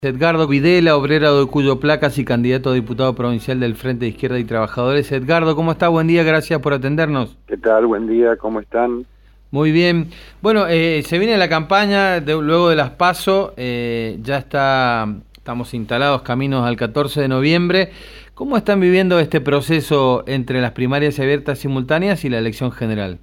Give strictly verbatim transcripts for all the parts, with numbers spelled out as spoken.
Edgardo Videla, obrero de Cuyo Placas y candidato a diputado provincial del Frente de Izquierda y Trabajadores. Edgardo, ¿cómo está? Buen día, gracias por atendernos. ¿Qué tal? Buen día, ¿cómo están? Muy bien. Bueno, eh, se viene la campaña, de, luego de las PASO, eh, ya está, estamos instalados caminos al catorce de noviembre. ¿Cómo están viviendo este proceso entre las primarias abiertas simultáneas y la elección general?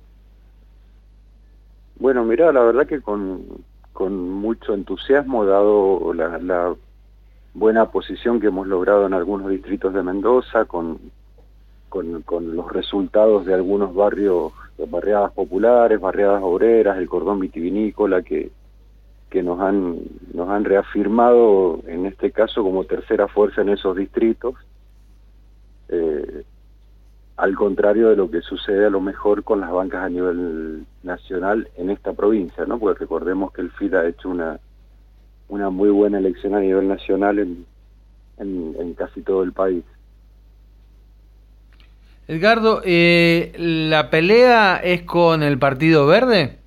Bueno, mirá, la verdad que con, con mucho entusiasmo, dado la, la buena posición que hemos logrado en algunos distritos de Mendoza, con, con, con los resultados de algunos barrios, barriadas populares, barriadas obreras, el cordón vitivinícola, que, que nos han, nos han reafirmado, en este caso, como tercera fuerza en esos distritos. Eh, al contrario de lo que sucede a lo mejor con las bancas a nivel nacional en esta provincia, ¿no? Porque recordemos que el F I D ha hecho una, una muy buena elección a nivel nacional en, en, en casi todo el país. Edgardo, eh, ¿la pelea es con el Partido Verde?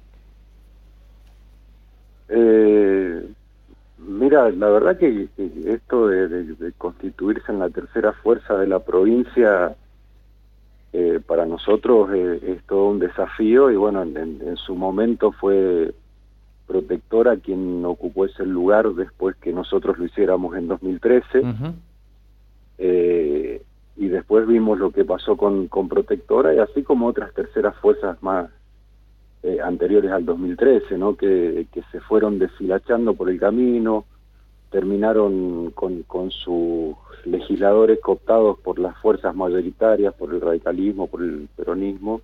Eh, mira, la verdad que, que esto de, de, de constituirse en la tercera fuerza de la provincia... Eh, para nosotros eh, es todo un desafío y bueno, en, en su momento fue Protectora quien ocupó ese lugar después que nosotros lo hiciéramos en dos mil trece. Uh-huh. eh, y después vimos lo que pasó con, con Protectora y así como otras terceras fuerzas más eh, anteriores al dos mil trece, ¿no? que, que se fueron deshilachando por el camino, terminaron con, con sus legisladores cooptados por las fuerzas mayoritarias, por el radicalismo, por el peronismo.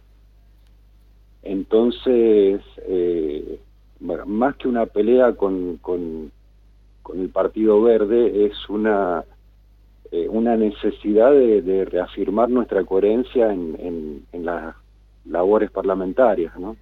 Entonces, eh, más que una pelea con, con, con el Partido Verde, es una, eh, una necesidad de, de reafirmar nuestra coherencia en, en, en las labores parlamentarias, ¿no?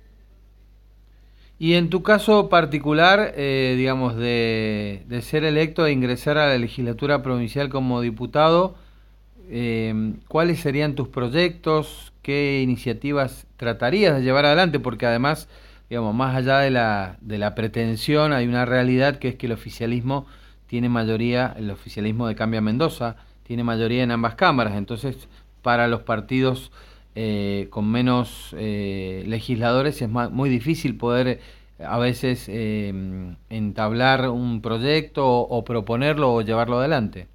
Y en tu caso particular, eh, digamos, de, de ser electo e ingresar a la legislatura provincial como diputado, eh, ¿cuáles serían tus proyectos? ¿Qué iniciativas tratarías de llevar adelante? Porque además, digamos, más allá de la, de la pretensión, hay una realidad que es que el oficialismo tiene mayoría, el oficialismo de Cambia Mendoza, tiene mayoría en ambas cámaras. Entonces, para los partidos... Eh, con menos eh, legisladores es más, muy difícil poder eh, a veces eh, entablar un proyecto o, o proponerlo o llevarlo adelante.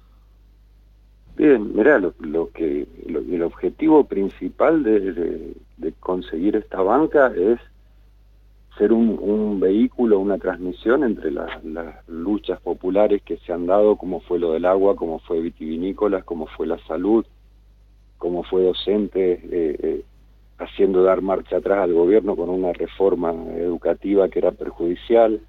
Bien, mirá, lo, lo que lo, el objetivo principal de, de, de conseguir esta banca es ser un, un vehículo, una transmisión entre las, las luchas populares que se han dado, como fue lo del agua, como fue vitivinícolas, como fue la salud, como fue docente, eh, eh, haciendo dar marcha atrás al gobierno con una reforma educativa que era perjudicial.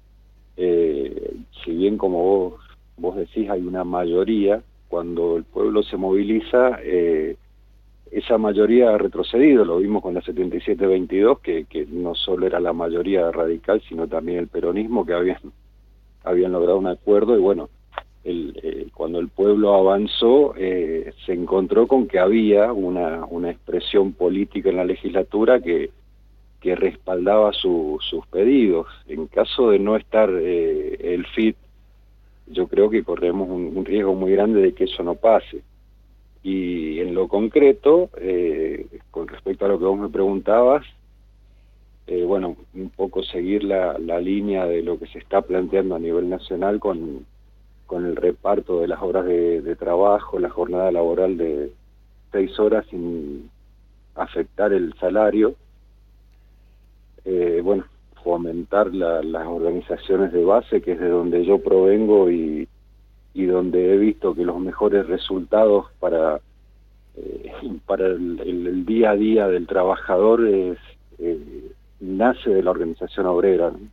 Eh, si bien, como vos, vos decís, hay una mayoría, cuando el pueblo se moviliza, eh, esa mayoría ha retrocedido. Lo vimos con la setenta y siete veintidós, que, que no solo era la mayoría radical, sino también el peronismo, que habían, habían logrado un acuerdo, y bueno, El, eh, cuando el pueblo avanzó, eh, se encontró con que había una, una expresión política en la legislatura que, que respaldaba su, sus pedidos. En caso de no estar eh, el F I D, yo creo que corremos un, un riesgo muy grande de que eso no pase. Y en lo concreto, eh, con respecto a lo que vos me preguntabas, eh, bueno, un poco seguir la, la línea de lo que se está planteando a nivel nacional con con el reparto de las horas de, de trabajo, la jornada laboral de seis horas sin afectar el salario. Eh, bueno, fomentar la, las organizaciones de base, que es de donde yo provengo y, y donde he visto que los mejores resultados para, eh, para el, el, el día a día del trabajador es, eh, nace de la organización obrera, ¿no?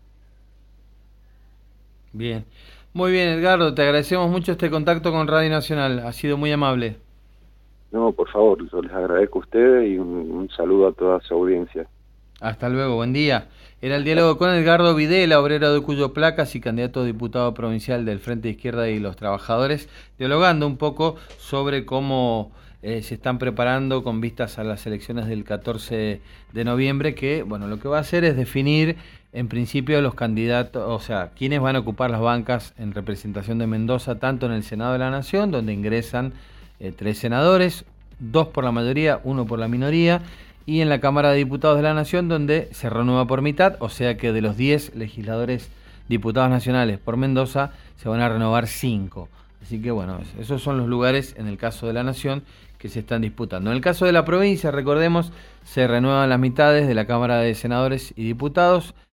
Bien. Muy bien, Edgardo, te agradecemos mucho este contacto con Radio Nacional, ha sido muy amable. No, por favor, yo les agradezco a ustedes y un, un saludo a toda su audiencia. Hasta luego, buen día. Era el diálogo con Edgardo Videla, obrero de Cuyo Placas y candidato a diputado provincial del Frente de Izquierda y los Trabajadores, dialogando un poco sobre cómo eh, se están preparando con vistas a las elecciones del catorce de noviembre, que, bueno, lo que va a hacer es definir, en principio, los candidatos, o sea, quiénes van a ocupar las bancas en representación de Mendoza, tanto en el Senado de la Nación, donde ingresan eh, tres senadores, dos por la mayoría, uno por la minoría, y en la Cámara de Diputados de la Nación, donde se renueva por mitad, o sea que de los diez legisladores diputados nacionales por Mendoza, se van a renovar cinco. Así que bueno, esos son los lugares en el caso de la Nación que se están disputando. En el caso de la provincia, recordemos, se renuevan las mitades de la Cámara de Senadores y Diputados.